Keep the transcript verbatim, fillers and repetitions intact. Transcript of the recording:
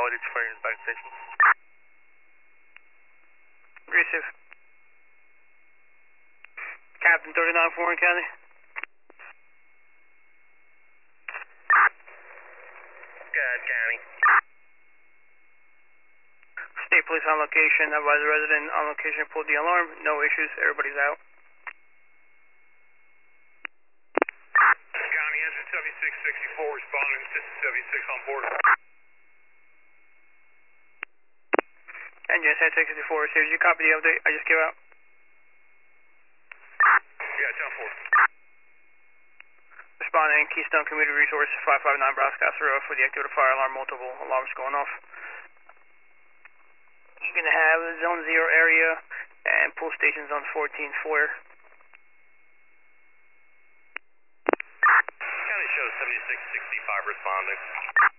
Logic fire back station. Receive. Captain thirty-nine for Warren County. Good, County. State police on location. Advise the resident on location. Pulled the alarm. No issues. Everybody's out. County engine seventy-six sixty-four responding to seventy-six on board. Engine seventy-six sixty-four. Did you copy the update I just gave out? Yeah, ten four. Responding Keystone Community Resource five five nine Brascastle Road for the activated fire alarm. Multiple alarms going off. You're going to have zone zero area and pool stations on fourteen four. County shows seventy-six sixty-five responding.